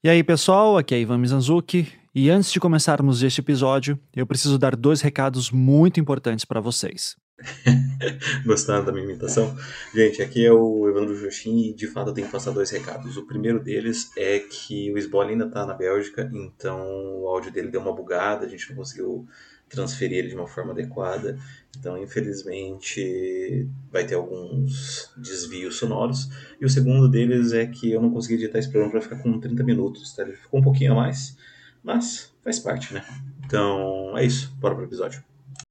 E aí, pessoal, aqui é Ivan Mizanzuki, e antes de começarmos este episódio, eu preciso dar 2 recados muito importantes para vocês. Gostaram da minha imitação? Gente, aqui é o Evandro Joshin e de fato eu tenho que passar 2 recados. O primeiro deles é que o Sboll ainda está na Bélgica, então o áudio dele deu uma bugada, a gente não conseguiu transferir ele de uma forma adequada. Então, infelizmente, vai ter alguns desvios sonoros. E o segundo deles é que eu não consegui editar esse programa para ficar com 30 minutos. Tá? Ele ficou um pouquinho a mais, mas faz parte, né? Então, é isso. Bora pro episódio.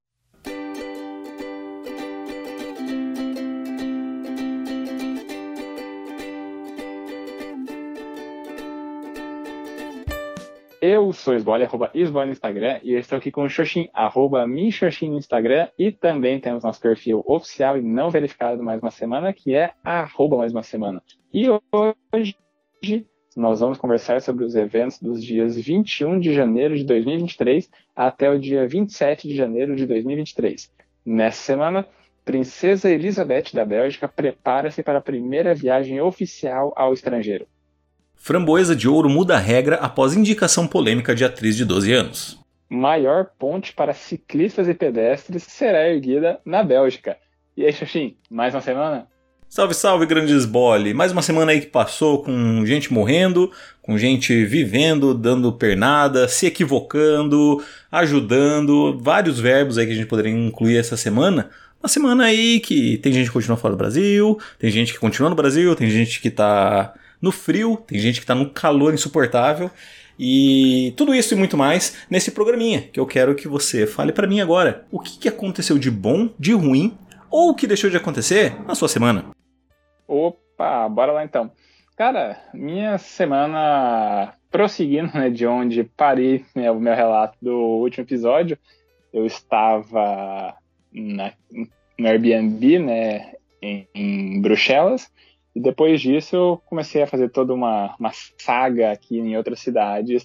Eu sou o Sboll, @Sboll no Instagram, e eu estou aqui com o Xoxin, @minxoxin no Instagram, e também temos nosso perfil oficial e não verificado mais uma semana, que é @mais uma semana. E hoje nós vamos conversar sobre os eventos dos dias 21 de janeiro de 2023 até o dia 27 de janeiro de 2023. Nessa semana, Princesa Elizabeth da Bélgica prepara-se para a primeira viagem oficial ao estrangeiro. Framboesa de Ouro muda a regra após indicação polêmica de atriz de 12 anos. Maior ponte para ciclistas e pedestres será erguida na Bélgica. E aí, Xoxin, mais uma semana? Salve, salve, grande Sboll! Mais uma semana aí que passou com gente morrendo, com gente vivendo, dando pernada, se equivocando, ajudando, vários verbos aí que a gente poderia incluir essa semana. Uma semana aí que tem gente que continua fora do Brasil, tem gente que continua no Brasil, tem gente que tá no frio, tem gente que tá no calor insuportável. E tudo isso e muito mais nesse programinha, que eu quero que você fale pra mim agora. O que aconteceu de bom, de ruim, ou o que deixou de acontecer na sua semana? Opa, bora lá então. Cara, minha semana, prosseguindo, né, de onde parei, né, o meu relato do último episódio, eu estava no Airbnb, né, em Bruxelas. E depois disso eu comecei a fazer toda uma saga aqui em outras cidades,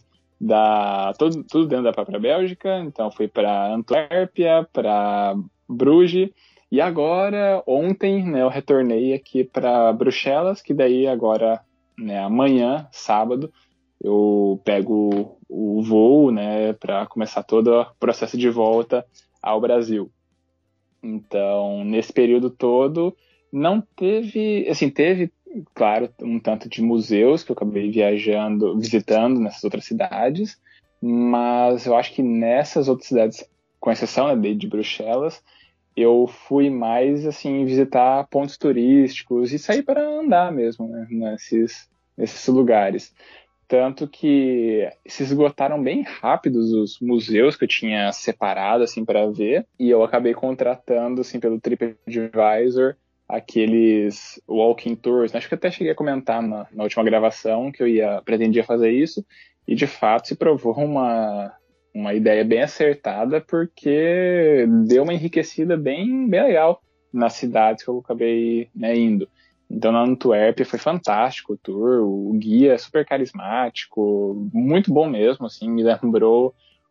tudo dentro da própria Bélgica. Então fui para Antuérpia, para Bruges, e agora, ontem, né, eu retornei aqui para Bruxelas, que daí agora, né, amanhã, sábado, eu pego o voo, né, para começar todo o processo de volta ao Brasil. Então, nesse período todo, não teve, assim, teve, claro, um tanto de museus que eu acabei visitando nessas outras cidades, mas eu acho que nessas outras cidades, com exceção, né, de Bruxelas, eu fui mais, assim, visitar pontos turísticos e sair para andar mesmo, né, nesses lugares. Tanto que se esgotaram bem rápidos os museus que eu tinha separado, assim, para ver, e eu acabei contratando, assim, pelo TripAdvisor, aqueles walking tours. Acho que eu até cheguei a comentar na última gravação que pretendia fazer isso, e de fato se provou uma ideia bem acertada, porque deu uma enriquecida bem legal nas cidades que eu acabei, né, indo. Então na Antuérpia foi fantástico o tour, o guia é super carismático, muito bom mesmo, assim, me lembrou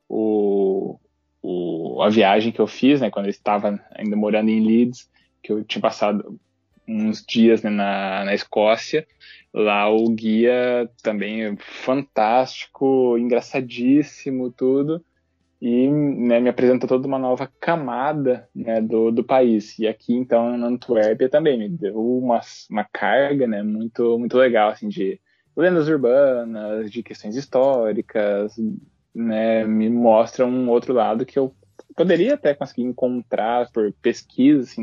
a viagem que eu fiz, né, quando eu estava ainda morando em Leeds, que eu tinha passado uns dias, né, na Escócia. Lá o guia também é fantástico, engraçadíssimo, tudo. E, né, me apresentou toda uma nova camada, né, do país. E aqui, então, na Antuérpia também me deu uma carga, né, muito, muito legal, assim, de lendas urbanas, de questões históricas, né, me mostra um outro lado que eu poderia até conseguir encontrar por pesquisa, assim,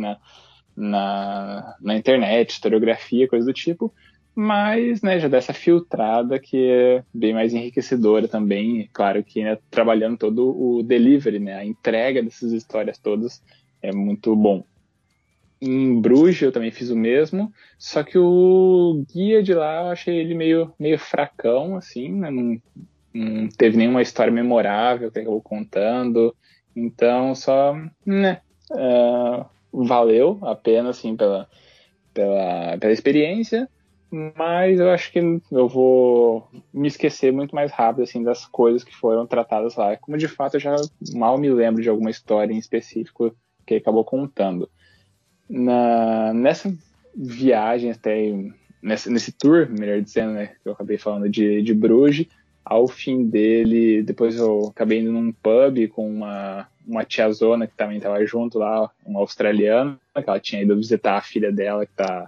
na internet, historiografia, coisa do tipo, mas, né, já dessa filtrada que é bem mais enriquecedora também. Claro que, né, trabalhando todo o delivery, né, a entrega dessas histórias todas é muito bom. Em Bruges eu também fiz o mesmo, só que o guia de lá eu achei ele meio fracão, assim, né, não teve nenhuma história memorável que ele acabou contando, então só, né, valeu a pena, assim, pela experiência, mas eu acho que eu vou me esquecer muito mais rápido, assim, das coisas que foram tratadas lá. Como de fato eu já mal me lembro de alguma história em específico que ele acabou contando. Nessa viagem até nesse tour, melhor dizendo, né, que eu acabei falando de Bruges, ao fim dele, depois eu acabei indo num pub com uma tiazona que também estava junto lá, uma australiana, que ela tinha ido visitar a filha dela que está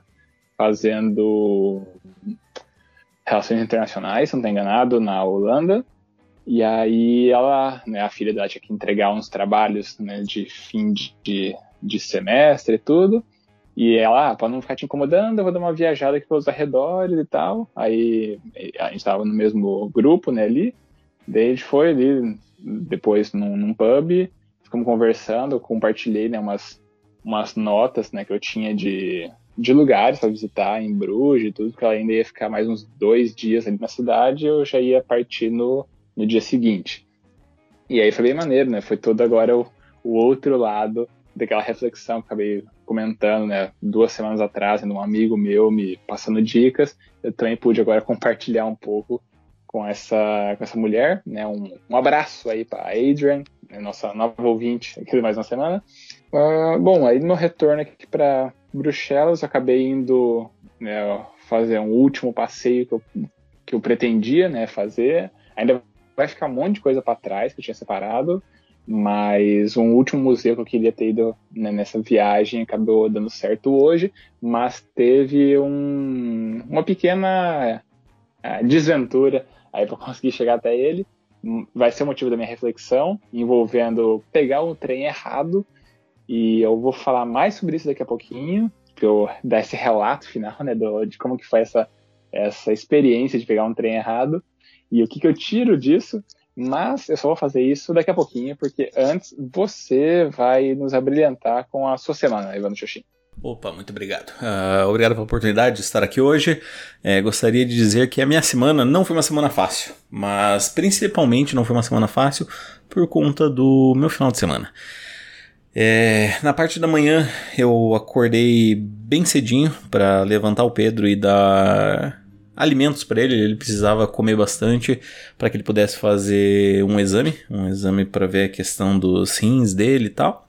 fazendo relações internacionais, se não estou enganado, na Holanda. E aí ela, né, a filha dela tinha que entregar uns trabalhos, né, de fim de semestre e tudo. E ela, para não ficar te incomodando, eu vou dar uma viajada aqui pelos arredores e tal. Aí a gente estava no mesmo grupo, né, ali. Daí a gente foi ali, depois num pub, ficamos conversando, eu compartilhei, né, umas notas, né, que eu tinha de lugares para visitar em Bruges e tudo, porque ela ainda ia ficar mais uns 2 dias ali na cidade, eu já ia partir no dia seguinte. E aí foi bem maneiro, né? Foi todo agora o outro lado daquela reflexão que eu acabei comentando, né? 2 semanas atrás, um amigo meu me passando dicas, eu também pude agora compartilhar um pouco com essa mulher, né? Um abraço aí para a Adrian, né? Nossa nova ouvinte aqui de mais uma semana. Bom, aí no retorno aqui para Bruxelas, eu acabei indo, né, fazer um último passeio que eu pretendia, né, fazer. Ainda vai ficar um monte de coisa para trás que eu tinha separado, mas um último museu que eu queria ter ido, né, nessa viagem acabou dando certo hoje, mas teve uma pequena desventura aí para conseguir chegar até ele. Vai ser o motivo da minha reflexão, envolvendo pegar o trem errado, e eu vou falar mais sobre isso daqui a pouquinho, para eu dar esse relato final, né, de como que foi essa experiência de pegar um trem errado e o que eu tiro disso, mas eu só vou fazer isso daqui a pouquinho, porque antes você vai nos abrilhantar com a sua semana, Evandro Xoxin. Opa, muito obrigado. Obrigado pela oportunidade de estar aqui hoje. Gostaria de dizer que a minha semana não foi uma semana fácil, mas principalmente não foi uma semana fácil por conta do meu final de semana. Na parte da manhã eu acordei bem cedinho para levantar o Pedro e dar alimentos para ele. Ele precisava comer bastante para que ele pudesse fazer um exame para ver a questão dos rins dele e tal.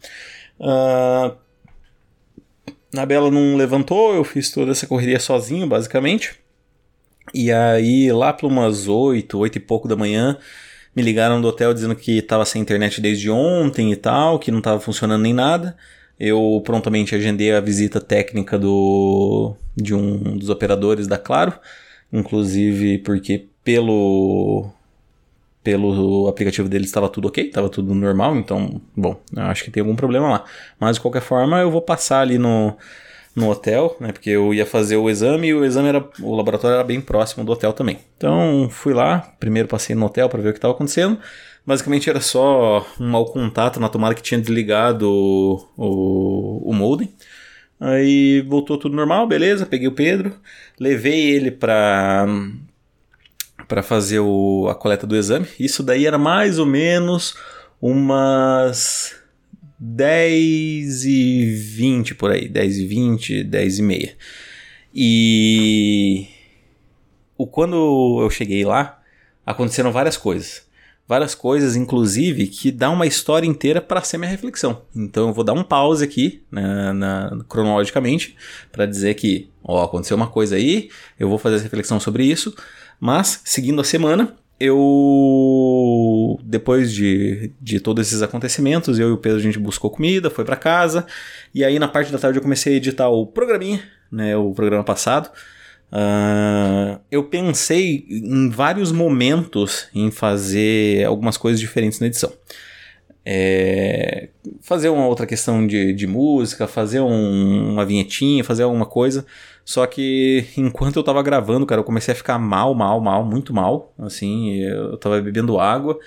A Bela não levantou, eu fiz toda essa correria sozinho, basicamente. E aí, lá por umas 8 e pouco da manhã, me ligaram do hotel dizendo que estava sem internet desde ontem e tal, que não estava funcionando nem nada. Eu prontamente agendei a visita técnica de um dos operadores da Claro, inclusive porque pelo aplicativo deles estava tudo ok, estava tudo normal, então, bom, eu acho que tem algum problema lá. Mas, de qualquer forma, eu vou passar ali no hotel, né, porque eu ia fazer o exame e o laboratório era bem próximo do hotel também. Então, fui lá, primeiro passei no hotel para ver o que estava acontecendo. Basicamente era só um mau contato na tomada que tinha desligado o modem. Aí voltou tudo normal, beleza, peguei o Pedro, levei ele para fazer a coleta do exame. Isso daí era mais ou menos umas 10h20 por aí, 10h20, 10h30. E quando eu cheguei lá, aconteceram várias coisas. Várias coisas, inclusive, que dá uma história inteira para ser minha reflexão. Então eu vou dar um pause aqui, cronologicamente, para dizer que aconteceu uma coisa aí, eu vou fazer essa reflexão sobre isso. Mas, seguindo a semana, depois de todos esses acontecimentos, eu e o Pedro, a gente buscou comida, foi para casa, e aí na parte da tarde eu comecei a editar o programinha, né, o programa passado. Eu pensei em vários momentos em fazer algumas coisas diferentes na edição. Fazer uma outra questão de música, fazer uma vinhetinha, fazer alguma coisa. Só que enquanto eu tava gravando, cara, eu comecei a ficar mal, muito mal. Assim, eu tava bebendo água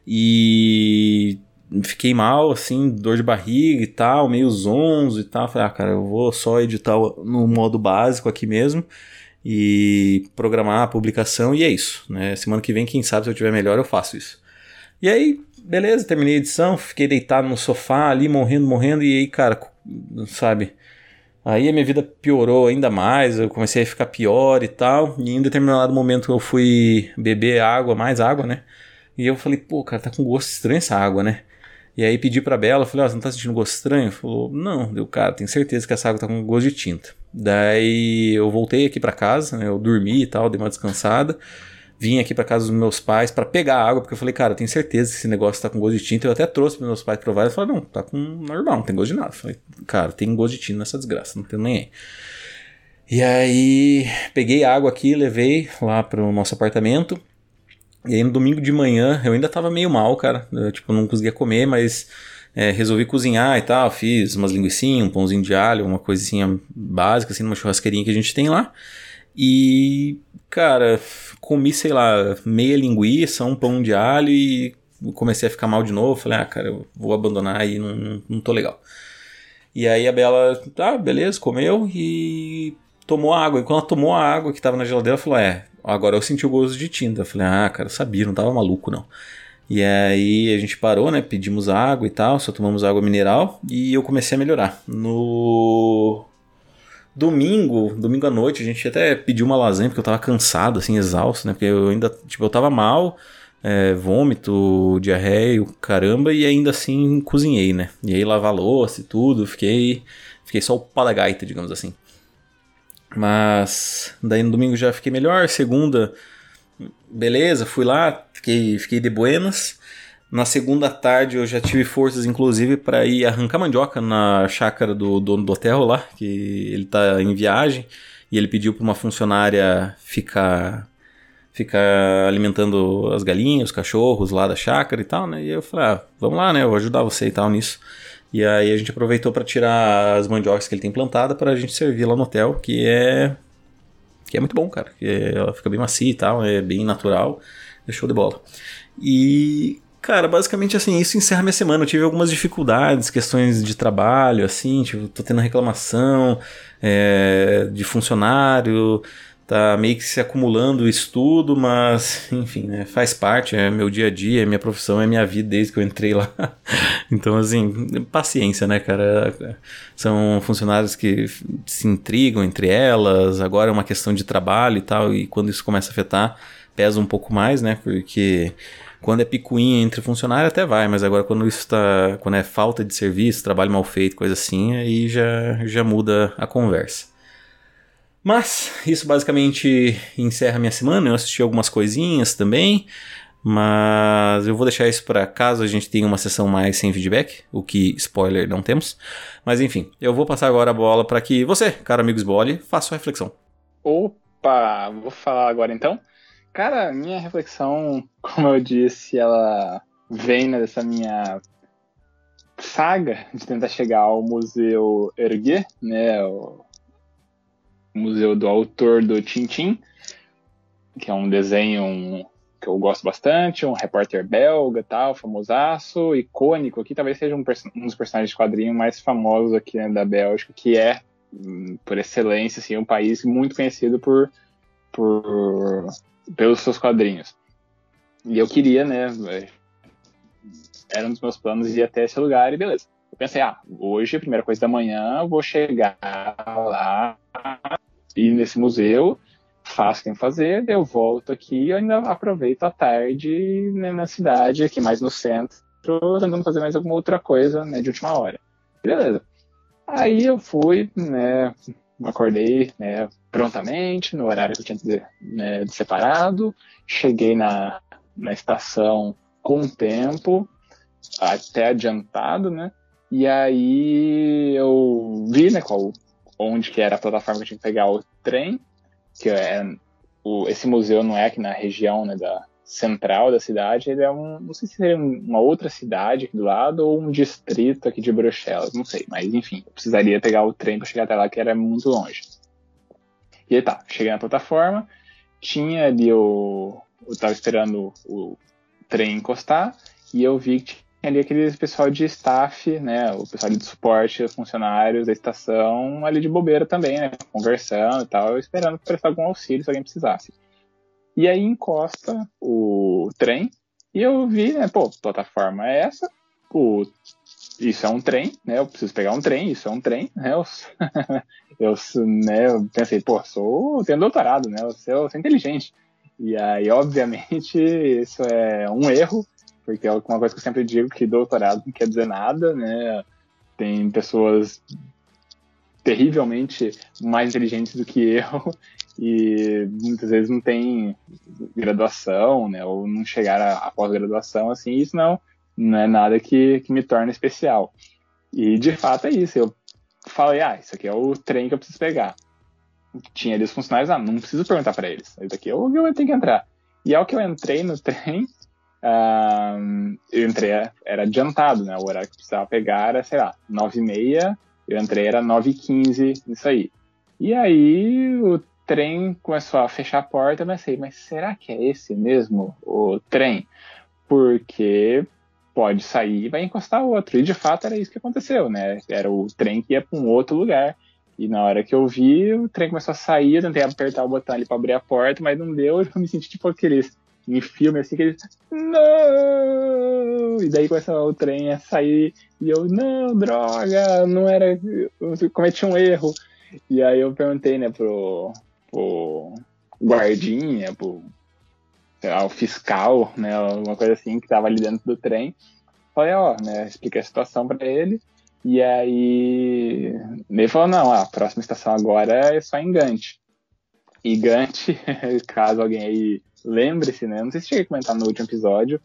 e fiquei mal, assim, dor de barriga e tal, meio zonzo e tal. Falei, cara, eu vou só editar no modo básico aqui mesmo e programar a publicação e é isso, né? Semana que vem, quem sabe, se eu tiver melhor, eu faço isso. E aí, beleza, terminei a edição, fiquei deitado no sofá ali, morrendo, e aí, cara, sabe, aí a minha vida piorou ainda mais, eu comecei a ficar pior e tal, e em determinado momento eu fui beber mais água, né, e eu falei, pô, cara, tá com gosto estranho essa água, né, E aí pedi pra Bela, falei, você não tá sentindo gosto estranho? Falou, não. Deu, cara, tenho certeza que essa água tá com gosto de tinta. Daí eu voltei aqui pra casa, né, eu dormi e tal, dei uma descansada. Vim aqui pra casa dos meus pais pra pegar a água, porque eu falei, cara, eu tenho certeza que esse negócio tá com gosto de tinta. Eu até trouxe pros meus pais provarem, eles falaram, não, tá com normal, não tem gosto de nada. Eu falei, cara, tem gosto de tinta nessa desgraça, não tem nem aí. E aí, peguei água aqui, levei lá pro nosso apartamento. E aí no domingo de manhã, eu ainda tava meio mal, cara. Eu, não conseguia comer, mas resolvi cozinhar e tal. Fiz umas linguiçinhas, um pãozinho de alho, uma coisinha básica, assim, numa churrasqueirinha que a gente tem lá. E, cara, comi, sei lá, meia linguiça, um pão de alho e comecei a ficar mal de novo. Falei, cara, eu vou abandonar aí, não tô legal. E aí a Bela, tá, beleza, comeu e tomou a água. E quando ela tomou a água que tava na geladeira, ela falou, agora eu senti o gosto de tinta. Eu falei, cara, eu sabia, não tava maluco não. E aí a gente parou, né, pedimos água e tal, só tomamos água mineral e eu comecei a melhorar. No domingo à noite, a gente até pediu uma lasanha porque eu tava cansado, assim, exausto, né, porque eu ainda, eu tava mal, vômito, diarreia, caramba, e ainda assim cozinhei, né. E aí lavar louça e tudo, fiquei só o pau da gaita, digamos assim. Mas daí no domingo já fiquei melhor, segunda, beleza, fui lá, fiquei de buenas. Na segunda tarde eu já tive forças, inclusive, para ir arrancar mandioca na chácara do dono do hotel lá, que ele tá em viagem, e ele pediu para uma funcionária ficar alimentando as galinhas, os cachorros lá da chácara e tal, né? E eu falei, vamos lá, né? Eu vou ajudar você e tal nisso. E aí a gente aproveitou para tirar as mandiocas que ele tem plantada para a gente servir lá no hotel, que é muito bom, cara. Ela fica bem macia e tal, é bem natural, é show de bola. E, cara, basicamente assim, isso encerra minha semana. Eu tive algumas dificuldades, questões de trabalho, assim, tô tendo reclamação de funcionário, tá meio que se acumulando isso tudo, mas, enfim, né, faz parte, é meu dia a dia, é minha profissão, é minha vida desde que eu entrei lá. Então, assim, paciência, né, cara? São funcionários que se intrigam entre elas, agora é uma questão de trabalho e tal, e quando isso começa a afetar, pesa um pouco mais, né, porque quando é picuinha entre funcionários até vai, mas agora quando é falta de serviço, trabalho mal feito, coisa assim, aí já muda a conversa. Mas isso basicamente encerra minha semana. Eu assisti algumas coisinhas também, mas eu vou deixar isso para caso a gente tenha uma sessão mais sem feedback, o que, spoiler, não temos. Mas enfim, eu vou passar agora a bola para que você, caro amigo Sbole, faça sua reflexão. Opa, vou falar agora então. Cara, minha reflexão, como eu disse, ela vem dessa minha saga de tentar chegar ao Museu Hergé, né, o museu do autor do Tintin, que é um desenho que eu gosto bastante, um repórter belga, tal, famosaço, icônico aqui, talvez seja um dos personagens de quadrinho mais famosos aqui, né, da Bélgica, que é, por excelência, assim, um país muito conhecido pelos seus quadrinhos. E eu queria, né, era um dos meus planos ir até esse lugar e beleza. Eu pensei, hoje, a primeira coisa da manhã, eu vou chegar lá, ir nesse museu, faço o que tem que fazer, eu volto aqui e ainda aproveito a tarde, né, na cidade, aqui mais no centro, tentando fazer mais alguma outra coisa, né, de última hora. Beleza. Aí eu fui, né, acordei, né, prontamente, no horário que eu tinha separado, cheguei na estação com tempo, até adiantado, né, e aí eu vi, né, onde que era a plataforma que eu tinha que pegar o trem, que esse museu não é aqui na região, né, da central da cidade, ele é não sei se seria uma outra cidade aqui do lado ou um distrito aqui de Bruxelas, não sei, mas enfim, eu precisaria pegar o trem para chegar até lá, que era muito longe. E aí cheguei na plataforma, tinha ali eu tava esperando o trem encostar, e eu vi que tinha ali aquele pessoal de staff, né, o pessoal de suporte, os funcionários da estação ali de bobeira também, né, conversando e tal, esperando prestar algum auxílio se alguém precisasse. E aí encosta o trem e eu vi, né, plataforma é essa, isso é um trem, né, eu preciso pegar um trem, isso é um trem, né, eu pensei, eu tenho doutorado, né, eu sou inteligente. E aí, obviamente, isso é um erro, porque é uma coisa que eu sempre digo, que doutorado não quer dizer nada, né? Tem pessoas terrivelmente mais inteligentes do que eu e muitas vezes não tem graduação, né? Ou não chegar a pós-graduação, assim, isso não é nada que me torna especial. E, de fato, é isso. Eu falei, isso aqui é o trem que eu preciso pegar. Tinha ali os funcionários, não preciso perguntar para eles. Isso aqui eu tenho que entrar. E ao que eu entrei no trem, eu entrei, era adiantado, né? O horário que eu precisava pegar era, sei lá, 9h30, eu entrei, era 9h15, isso aí. E aí o trem começou a fechar a porta, eu pensei, mas será que é esse mesmo o trem? Porque pode sair e vai encostar outro. E de fato era isso que aconteceu, né? Era o trem que ia para um outro lugar. E na hora que eu vi, o trem começou a sair, eu tentei apertar o botão ali para abrir a porta, mas não deu, eu me senti tipo aqueles em filme assim, que eles não! E daí começou o trem a sair, e eu, não, droga, não era, eu cometi um erro. E aí eu perguntei, né, pro guardinha, sei lá, o fiscal, né, alguma coisa assim, que tava ali dentro do trem. Falei, né, expliquei a situação para ele. E aí ele falou, não, a próxima estação agora é só em Gant. E Gant, caso alguém aí lembre-se, né, não sei se cheguei a comentar no último episódio,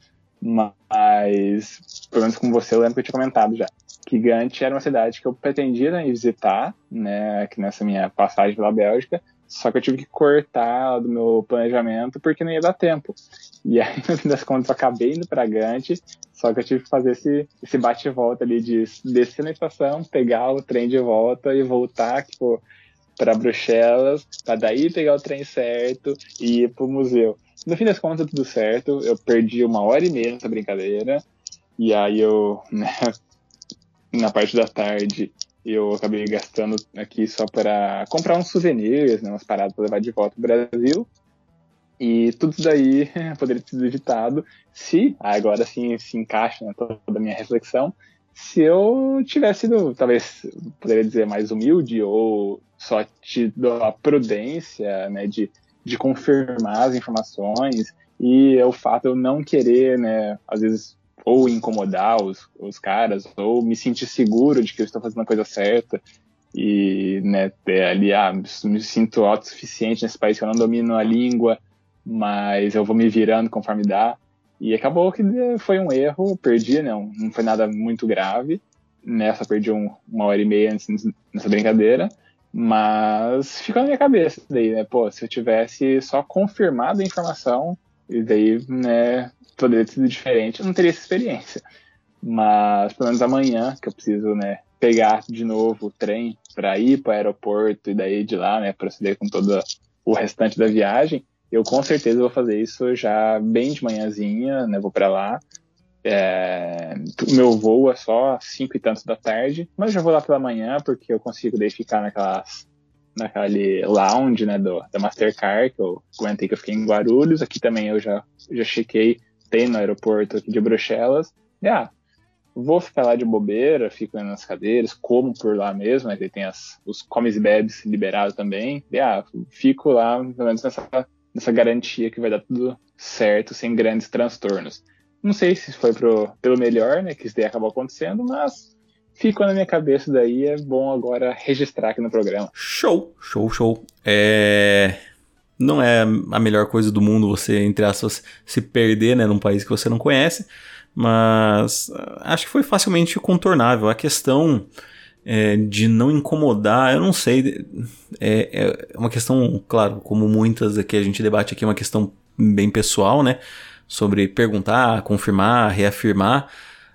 mas pelo menos com você eu lembro que eu tinha comentado já, que Gant era uma cidade que eu pretendia, né, visitar, né, aqui nessa minha passagem pela Bélgica, só que eu tive que cortar do meu planejamento porque não ia dar tempo. E aí, no fim das contas, eu acabei indo para Gant, só que eu tive que fazer esse bate e volta ali de descer na estação, pegar o trem de volta e voltar para Bruxelas, para daí pegar o trem certo e ir pro museu. No fim das contas, tudo certo. Eu perdi 1h30 nessa brincadeira. E aí né, na parte da tarde, eu acabei gastando aqui só para comprar uns souvenirs, né, umas paradas para levar de volta pro Brasil. E tudo isso daí poderia ter sido evitado se, agora sim se encaixa, né, toda a minha reflexão, se eu tivesse sido, talvez, poderia dizer, mais humilde ou só tido a prudência, né, de confirmar as informações e o fato de eu não querer, né, às vezes, ou incomodar os caras, ou me sentir seguro de que eu estou fazendo a coisa certa e, né, ali, me sinto autossuficiente nesse país que eu não domino a língua, mas eu vou me virando conforme dá. E acabou que foi um erro, perdi, né? Não foi nada muito grave, né? Só perdi 1h30 nessa brincadeira, mas ficou na minha cabeça daí, né? Pô, se eu tivesse só confirmado a informação, e daí, né, poderia ter sido diferente, eu não teria essa experiência. Mas pelo menos amanhã, que eu preciso, né, pegar de novo o trem para ir para o aeroporto e daí de lá, né, proceder com todo o restante da viagem, eu com certeza vou fazer isso já bem de manhãzinha, né? Vou para lá. O meu voo é só 5 e tantos da tarde, mas já vou lá pela manhã porque eu consigo daí ficar naquele lounge, né, da Mastercard, que eu comentei que eu fiquei em Guarulhos. Aqui também eu já chequei, tem no aeroporto aqui de Bruxelas. Vou ficar lá de bobeira, fico nas cadeiras, como por lá mesmo, né? Tem os comes e bebes liberados também. Fico lá, pelo menos nessa garantia que vai dar tudo certo, sem grandes transtornos. Não sei se foi pelo melhor, né, que isso daí acabou acontecendo, mas ficou na minha cabeça daí, é bom agora registrar aqui no programa. Show. Não é a melhor coisa do mundo você, entre aspas, se perder, né, num país que você não conhece, mas acho que foi facilmente contornável. A questão de não incomodar, eu não sei, é uma questão, claro, como muitas que a gente debate aqui, é uma questão bem pessoal, né, sobre perguntar, confirmar, reafirmar,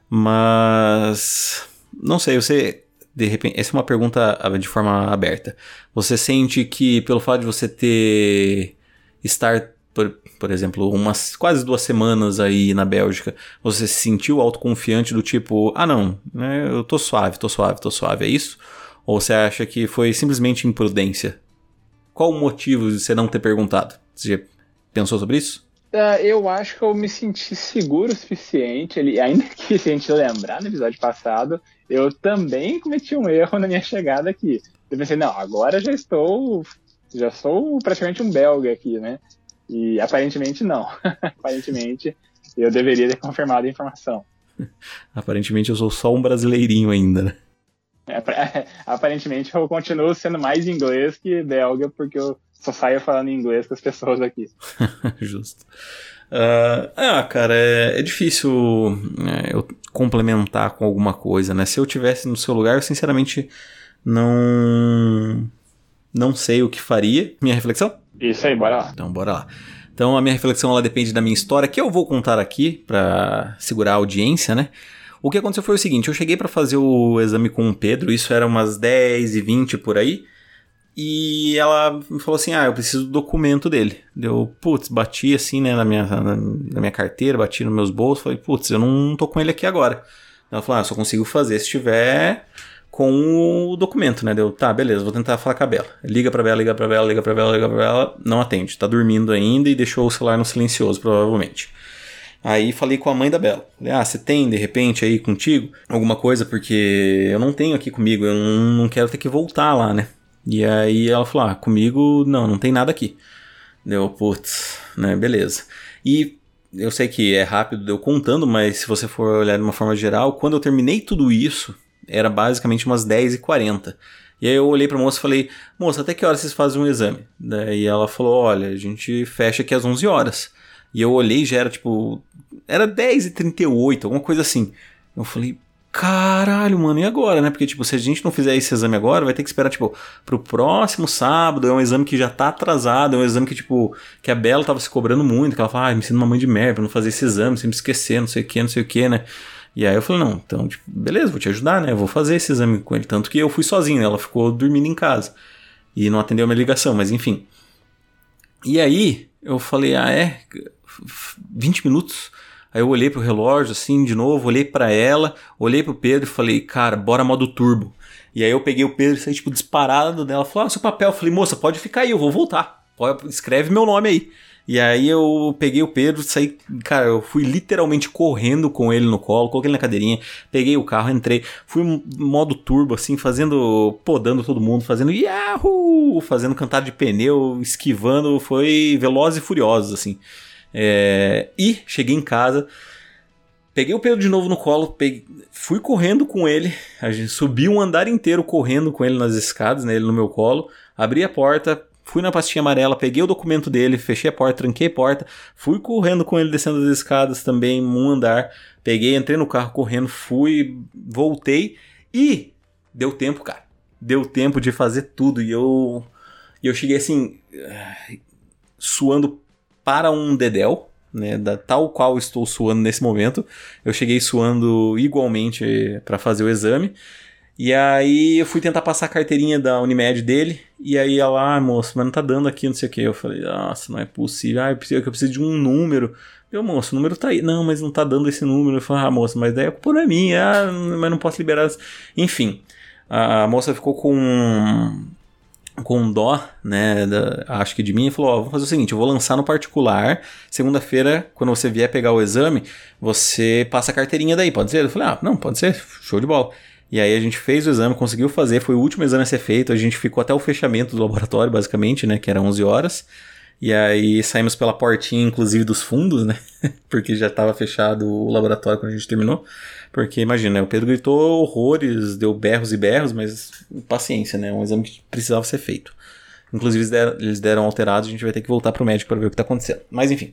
mas não sei, você, de repente, essa é uma pergunta de forma aberta, você sente que pelo fato de você estar, por exemplo, quase 2 semanas aí na Bélgica, você se sentiu autoconfiante do tipo, não, né, eu tô suave, é isso? Ou você acha que foi simplesmente imprudência? Qual o motivo de você não ter perguntado? Você já pensou sobre isso? Eu acho que eu me senti seguro o suficiente, ainda que, se a gente lembrar no episódio passado, eu também cometi um erro na minha chegada aqui. Eu pensei, não, agora já sou praticamente um belga aqui, né? E aparentemente não. Aparentemente Eu deveria ter confirmado a informação. Aparentemente eu sou só um brasileirinho ainda, né? Aparentemente eu continuo sendo mais inglês que belga, porque eu só saio falando inglês com as pessoas aqui. Justo. Cara, é difícil eu complementar com alguma coisa, né? Se eu tivesse no seu lugar, eu sinceramente não sei o que faria. Minha reflexão? Isso aí, bora lá. Então, bora lá. Então, a minha reflexão ela depende da minha história, que eu vou contar aqui pra segurar a audiência, né? O que aconteceu foi o seguinte, eu cheguei pra fazer o exame com o Pedro, isso era umas 10h20 por aí, e ela me falou assim, eu preciso do documento dele. Eu, bati assim, né, na minha carteira, bati nos meus bolsos, falei, eu não tô com ele aqui agora. Ela falou, só consigo fazer se tiver com o documento, né? Deu, tá, beleza, vou tentar falar com a Bela. Liga pra Bela, não atende, tá dormindo ainda e deixou o celular no silencioso, provavelmente. Aí falei com a mãe da Bela. Falei, você tem, de repente, aí contigo alguma coisa? Porque eu não tenho aqui comigo, eu não quero ter que voltar lá, né? E aí ela falou, comigo não tem nada aqui. Deu, né, beleza. E eu sei que é rápido eu contando, mas se você for olhar de uma forma geral, quando eu terminei tudo isso, era basicamente umas 10h40. E aí eu olhei pra moça e falei, moça, até que horas vocês fazem um exame? Daí ela falou, olha, a gente fecha aqui às 11 horas. E eu olhei e já era era 10h38, alguma coisa assim. Eu falei, caralho, mano, e agora, né? Porque, se a gente não fizer esse exame agora, vai ter que esperar, pro próximo sábado. É um exame que já tá atrasado, é um exame que a Bela tava se cobrando muito, que ela fala, me sinto uma mãe de merda pra não fazer esse exame, sempre esquecer, não sei o que, né? E aí eu falei, não, então, beleza, vou te ajudar, né? Eu vou fazer esse exame com ele. Tanto que eu fui sozinho, né? Ela ficou dormindo em casa. E não atendeu a minha ligação, mas enfim. E aí, eu falei, 20 minutos? Aí eu olhei pro relógio, assim, de novo, olhei pra ela, olhei pro Pedro e falei, cara, bora modo turbo. E aí eu peguei o Pedro e saí, disparado dela. Falei, seu papel. Eu falei, moça, pode ficar aí, eu vou voltar. Escreve meu nome aí. E aí eu peguei o Pedro, saí, cara, eu fui literalmente correndo com ele no colo, coloquei ele na cadeirinha, peguei o carro, entrei, fui em modo turbo, assim, podando todo mundo, fazendo Yahoo! Fazendo cantada de pneu, esquivando, foi Velozes e Furiosos, assim. E cheguei em casa, peguei o Pedro de novo no colo, fui correndo com ele, a gente subiu um andar inteiro correndo com ele nas escadas, né, ele no meu colo, abri a porta, fui na pastinha amarela, peguei o documento dele, fechei a porta, tranquei a porta, fui correndo com ele descendo as escadas também, um andar, entrei no carro correndo, voltei e deu tempo, cara. Deu tempo de fazer tudo e eu cheguei assim, suando para um dedéu, né, tal qual estou suando nesse momento. Eu cheguei suando igualmente para fazer o exame. E aí eu fui tentar passar a carteirinha da Unimed dele, e aí ela, moço, mas não tá dando aqui, não sei o que. Eu falei, nossa, não é possível, eu preciso de um número. Moço, o número tá aí. Não, mas não tá dando esse número. Eu falei, moça, mas daí a culpa não é minha, mas não posso liberar. Enfim, a moça ficou com dó, né, acho que de mim, e falou, vamos fazer o seguinte, eu vou lançar no particular, segunda-feira, quando você vier pegar o exame, você passa a carteirinha daí, pode ser? Eu falei, não, pode ser, show de bola. E aí a gente fez o exame, conseguiu fazer, foi o último exame a ser feito, a gente ficou até o fechamento do laboratório, basicamente, né, que era 11 horas, e aí saímos pela portinha, inclusive, dos fundos, né, porque já estava fechado o laboratório quando a gente terminou, porque imagina, né, o Pedro gritou horrores, deu berros e berros, mas paciência, né, um exame que precisava ser feito. Inclusive eles deram alterados, a gente vai ter que voltar pro médico para ver o que tá acontecendo, mas enfim.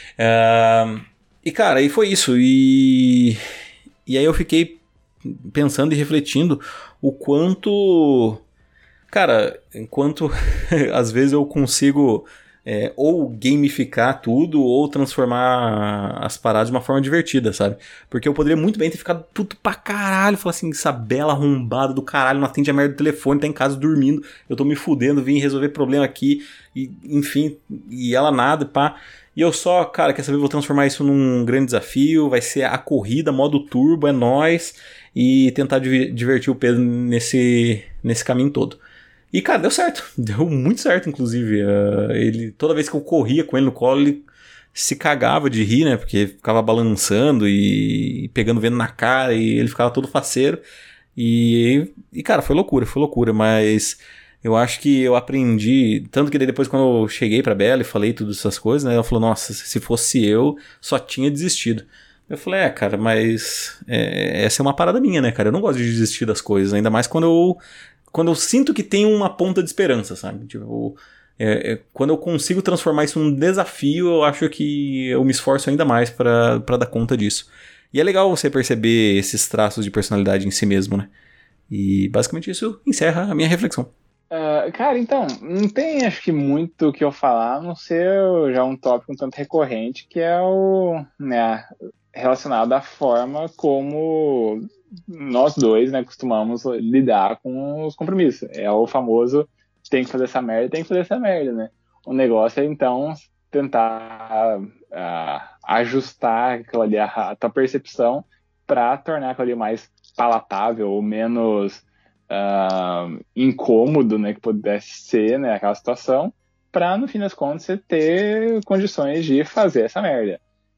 E cara, aí foi isso, e aí eu fiquei pensando e refletindo o quanto, cara, enquanto às vezes eu consigo ou gamificar tudo ou transformar as paradas de uma forma divertida, sabe? Porque eu poderia muito bem ter ficado puto pra caralho, falar assim, essa bela arrombada do caralho, não atende a merda do telefone, tá em casa dormindo, eu tô me fudendo, vim resolver problema aqui, e, enfim, e ela nada, pá. E eu só, cara, quer saber, vou transformar isso num grande desafio, vai ser a corrida, modo turbo, é nóis, e tentar divertir o Pedro nesse caminho todo. E, cara, deu certo, deu muito certo, inclusive. Ele, toda vez que eu corria com ele no colo, ele se cagava de rir, né, porque ficava balançando e pegando vento na cara, e ele ficava todo faceiro. E cara, foi loucura, mas eu acho que eu aprendi, tanto que daí depois quando eu cheguei pra Bela e falei todas essas coisas, né, ela falou, nossa, se fosse eu, só tinha desistido. Eu falei, cara, mas essa é uma parada minha, né, cara, eu não gosto de desistir das coisas, ainda mais quando eu sinto que tem uma ponta de esperança, sabe, tipo, quando eu consigo transformar isso num desafio, eu acho que eu me esforço ainda mais pra dar conta disso. E é legal você perceber esses traços de personalidade em si mesmo, né? E basicamente isso encerra a minha reflexão. Cara, então, não tem acho que muito o que eu falar, a não ser já um tópico um tanto recorrente, que é né, relacionado à forma como nós dois, né, costumamos lidar com os compromissos. É o famoso tem que fazer essa merda, né? O negócio é, então, tentar ajustar aquilo ali, a tua percepção para tornar aquilo ali mais palatável ou menos incômodo, né, que pudesse ser, né, aquela situação, para no fim das contas você ter condições de fazer essa merda.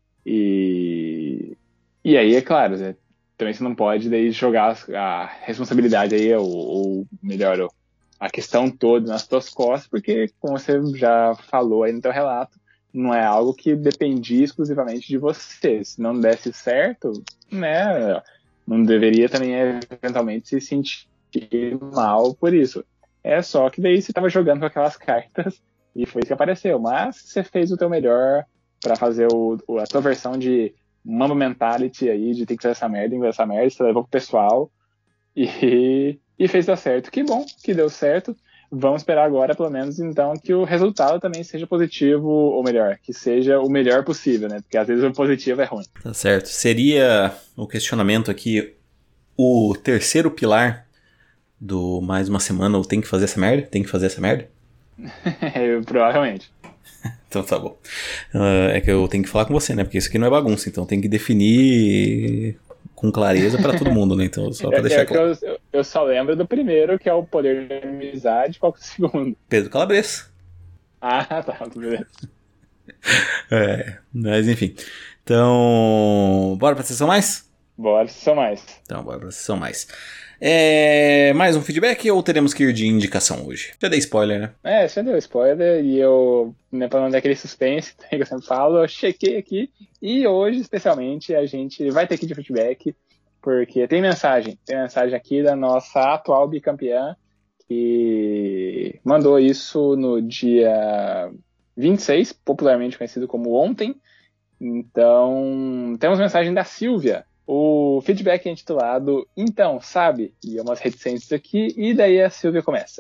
E aí, é claro, né, também você não pode daí jogar a responsabilidade aí, ou melhor, a questão toda nas suas costas, porque, como você já falou aí no teu relato, não é algo que dependia exclusivamente de você. Se não desse certo, né, não deveria também eventualmente se sentir mal por isso. É só que daí você estava jogando com aquelas cartas e foi isso que apareceu. Mas você fez o teu melhor para fazer a tua versão de Mamba Mentality aí, de tem que fazer essa merda, você levou pro pessoal e fez dar certo. Que bom que deu certo. Vamos esperar agora, pelo menos, então, que o resultado também seja positivo, ou melhor, que seja o melhor possível, né? Porque às vezes o positivo é ruim. Tá certo. Seria o questionamento aqui o terceiro pilar do mais uma semana, ou tem que fazer essa merda? Tem que fazer essa merda? Provavelmente. Então tá bom. É que eu tenho que falar com você, né? Porque isso aqui não é bagunça, então tem que definir com clareza pra todo mundo, né? Então, só pra deixar claro. Eu só lembro do primeiro, que é o poder da amizade. Qual que é o segundo? Pedro Calabres. Ah, tá. Beleza. Mas enfim. Então, bora pra sessão mais? Bora, sessão mais. Então, bora pra sessão mais. Mais um feedback ou teremos que ir de indicação hoje? Já dei spoiler, né? Já deu spoiler e eu, né, pra não dar aquele suspense que eu sempre falo, eu chequei aqui e hoje, especialmente, a gente vai ter que ir de feedback porque tem mensagem aqui da nossa atual bicampeã que mandou isso no dia 26, popularmente conhecido como ontem. Então, temos mensagem da Silvia. O feedback é intitulado Então, sabe? E é umas reticências aqui, e daí a Silvia começa.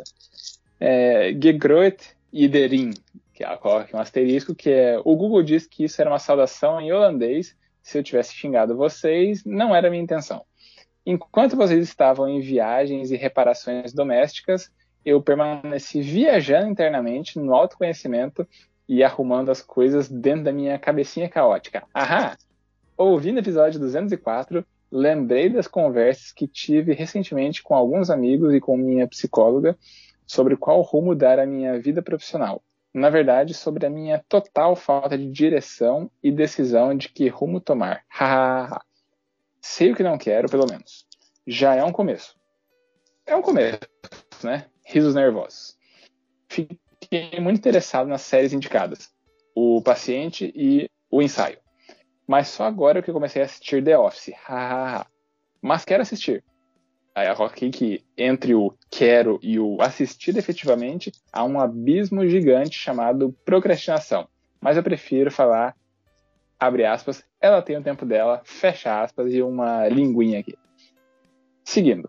Gegroet Iderin, que ela coloca um asterisco, que é: o Google diz que isso era uma saudação em holandês. Se eu tivesse xingado vocês, não era a minha intenção. Enquanto vocês estavam em viagens e reparações domésticas, eu permaneci viajando internamente no autoconhecimento e arrumando as coisas dentro da minha cabecinha caótica. Ahá! Ouvindo o episódio 204, lembrei das conversas que tive recentemente com alguns amigos e com minha psicóloga sobre qual rumo dar à minha vida profissional. Na verdade, sobre a minha total falta de direção e decisão de que rumo tomar. Hahaha. Sei o que não quero, pelo menos. Já é um começo. É um começo, né? Risos nervosos. Fiquei muito interessado nas séries indicadas. O Paciente e o Ensaio. Mas só agora que eu comecei a assistir The Office. Mas quero assistir. Aí eu coloquei que entre o quero e o assistir efetivamente há um abismo gigante chamado procrastinação. Mas eu prefiro falar, abre aspas, ela tem o tempo dela, fecha aspas, e uma linguinha aqui. Seguindo.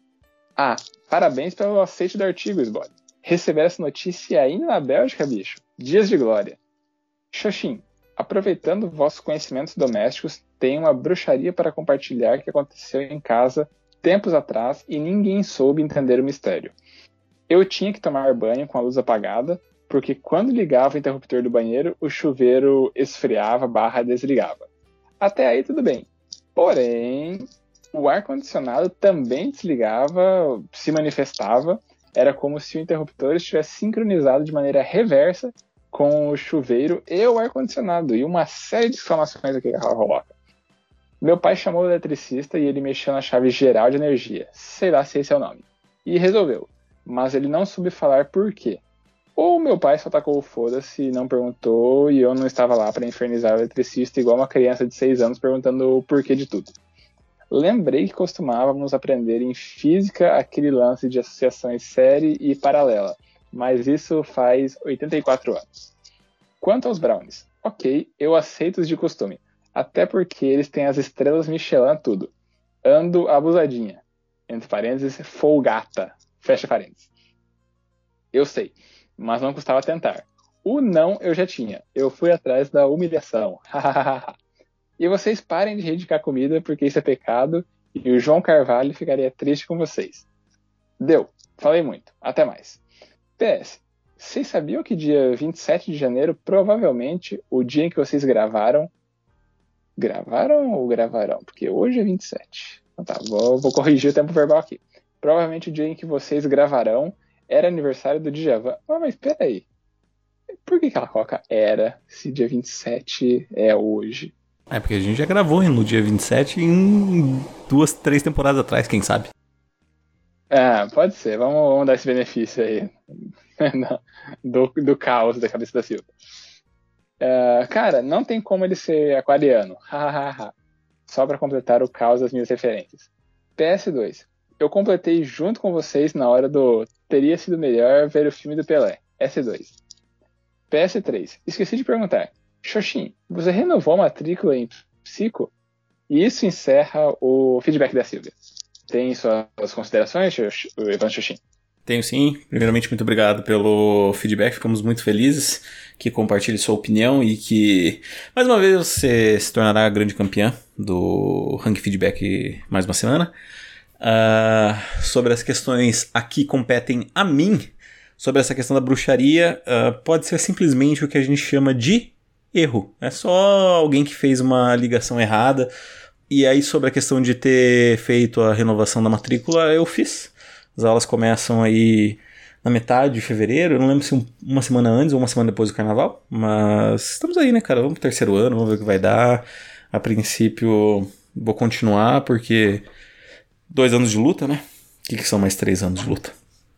Parabéns pelo aceite do artigo, Sbot. Receber essa notícia ainda na Bélgica, bicho. Dias de glória. Xoxin. Aproveitando vossos conhecimentos domésticos, tenho uma bruxaria para compartilhar que aconteceu em casa tempos atrás e ninguém soube entender o mistério. Eu tinha que tomar banho com a luz apagada, porque quando ligava o interruptor do banheiro, o chuveiro esfriava/desligava. Até aí tudo bem. Porém, o ar-condicionado também desligava, se manifestava, era como se o interruptor estivesse sincronizado de maneira reversa com o chuveiro e o ar-condicionado, e uma série de exclamações aqui que ela coloca. Meu pai chamou o eletricista e ele mexeu na chave geral de energia, sei lá se esse é o nome, e resolveu. mas ele não soube falar por quê. Ou meu pai só tacou o foda-se e não perguntou, e eu não estava lá para infernizar o eletricista igual uma criança de 6 anos perguntando o porquê de tudo. Lembrei que costumávamos aprender em física aquele lance de associações série e paralela, mas isso faz 84 anos. Quanto aos brownies, ok, eu aceito os de costume, até porque eles têm as estrelas Michelin tudo. Ando abusadinha, entre parênteses, folgata, fecha parênteses. Eu sei, mas não custava tentar. O não eu já tinha, eu fui atrás da humilhação, E vocês parem de reivindicar comida porque isso é pecado e o João Carvalho ficaria triste com vocês. Deu, falei muito, até mais. PS, vocês sabiam que dia 27 de janeiro, provavelmente, o dia em que vocês gravaram... Gravaram ou gravarão? Porque hoje é 27. Então tá, vou corrigir o tempo verbal aqui. Provavelmente o dia em que vocês gravarão era aniversário do Djavan. Mas peraí. Por que ela coloca era se dia 27 é hoje? É porque a gente já gravou no dia 27 em 2, 3 temporadas atrás, quem sabe? Pode ser. Vamos dar esse benefício aí do caos da cabeça da Silva. Cara, não tem como ele ser aquariano. Só para completar o caos das minhas referências. PS2. Eu completei junto com vocês na hora do teria sido melhor ver o filme do Pelé. S2. PS3. Esqueci de perguntar. Xoxin, você renovou a matrícula em Psico? E isso encerra o feedback da Silvia. Tem suas considerações, Ivan Xoxin? Tenho sim. Primeiramente, muito obrigado pelo feedback. Ficamos muito felizes que compartilhe sua opinião e que, mais uma vez, você se tornará a grande campeã do Rank Feedback mais uma semana. Sobre as questões aqui competem a mim, sobre essa questão da bruxaria, pode ser simplesmente o que a gente chama de erro. É só alguém que fez uma ligação errada. E aí, sobre a questão de ter feito a renovação da matrícula, eu fiz. As aulas começam aí na metade de fevereiro. Eu não lembro se uma semana antes ou uma semana depois do carnaval. Mas estamos aí, né, cara? Vamos pro 3º ano, vamos ver o que vai dar. A princípio, vou continuar, porque 2 anos de luta, né? O que são mais 3 anos de luta?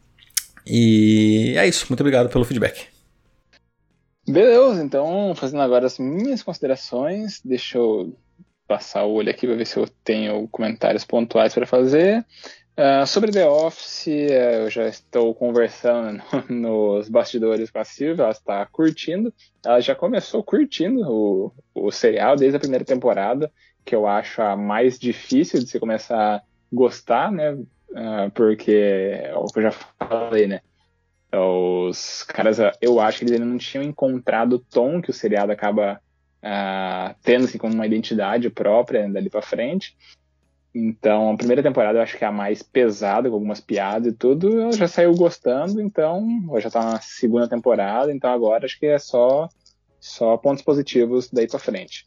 E é isso. Muito obrigado pelo feedback. Beleza, então, fazendo agora as minhas considerações, deixa eu passar o olho aqui para ver se eu tenho comentários pontuais para fazer. Sobre The Office, eu já estou conversando nos bastidores com a Silvia, ela está curtindo. Ela já começou curtindo o serial desde a primeira temporada, que eu acho a mais difícil de se começar a gostar, né? Porque, é o que eu já falei, né? Os caras, eu acho que eles ainda não tinham encontrado o tom que o seriado acaba tendo assim, como uma identidade própria dali pra frente. Então, a primeira temporada eu acho que é a mais pesada, com algumas piadas e tudo. Ela já saiu gostando, então já tá na 2ª temporada, então agora acho que é só pontos positivos daí pra frente.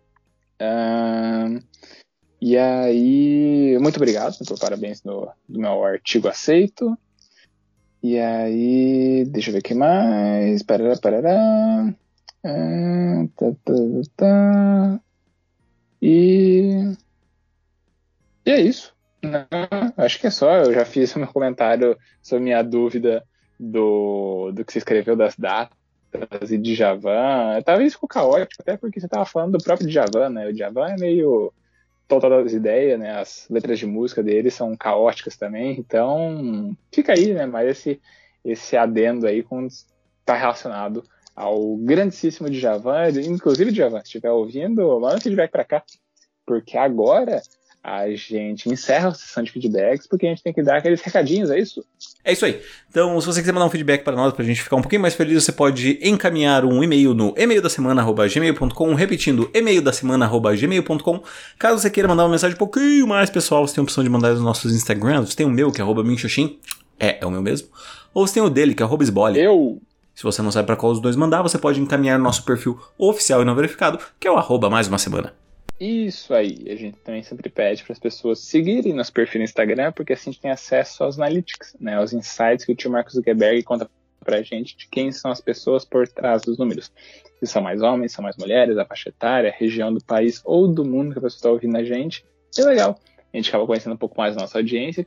E aí, muito obrigado por parabéns do meu artigo aceito. E aí, deixa eu ver o que mais. Parará. E é isso. Não, acho que é só. Eu já fiz o meu comentário sobre minha dúvida do que você escreveu das datas e de Djavan. Talvez ficou caótico, até porque você estava falando do próprio Djavan, né? O Djavan é meio total das ideias, né? As letras de música dele são caóticas também, então fica aí, né? Mas esse adendo aí está relacionado ao grandíssimo Djavan. Inclusive, Djavan, se estiver ouvindo, manda feedback para cá, porque agora a gente encerra a sessão de feedbacks, porque a gente tem que dar aqueles recadinhos, é isso? É isso aí. Então, se você quiser mandar um feedback para nós, pra gente ficar um pouquinho mais feliz, você pode encaminhar um e-mail no emaildasemana@gmail.com, repetindo, emaildasemana@gmail.com. Caso você queira mandar uma mensagem um pouquinho mais pessoal, você tem a opção de mandar nos nossos Instagrams. Você tem o meu, que é @minxoxin, é o meu mesmo. Ou você tem o dele, que é @sbole. Se você não sabe para qual dos dois mandar, você pode encaminhar no nosso perfil oficial e não verificado, que é o @mais uma semana. Isso aí, a gente também sempre pede para as pessoas seguirem nosso perfil no Instagram, porque assim a gente tem acesso aos analytics, né, aos insights que o tio Marcos Zuckerberg conta pra gente de quem são as pessoas por trás dos números. Se são mais homens, são mais mulheres, a faixa etária, a região do país ou do mundo que a pessoa está ouvindo a gente. É legal. A gente acaba conhecendo um pouco mais da nossa audiência, que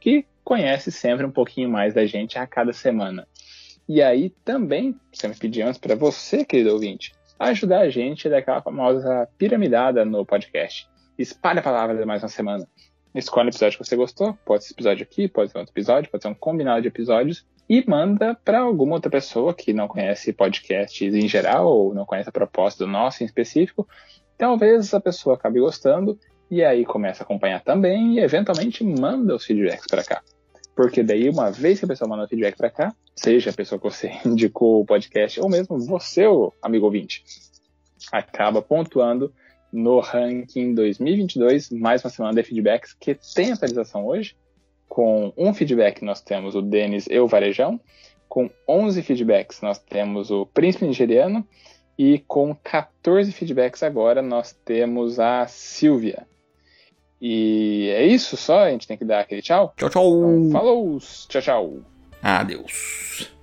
conhece sempre um pouquinho mais da gente a cada semana. E aí também, você me pediu antes para você, querido ouvinte, ajudar a gente daquela famosa piramidada no podcast. Espalhe a palavra de mais uma semana. Escolhe o episódio que você gostou, pode ser esse episódio aqui, pode ser outro episódio, pode ser um combinado de episódios, e manda para alguma outra pessoa que não conhece podcasts em geral, ou não conhece a proposta do nosso em específico. Talvez a pessoa acabe gostando, e aí começa a acompanhar também, e eventualmente manda os feedbacks para cá. Porque daí, uma vez que a pessoa manda o feedback para cá, seja a pessoa que você indicou o podcast, ou mesmo você, o amigo ouvinte, acaba pontuando no ranking 2022, mais uma semana de feedbacks, que tem atualização hoje. Com um feedback nós temos o Denis e o Varejão, com 11 feedbacks nós temos o Príncipe Nigeriano, e com 14 feedbacks agora nós temos a Silvia. E é isso só, a gente tem que dar aquele tchau? Tchau, tchau. Então, falou, tchau, tchau. Adeus.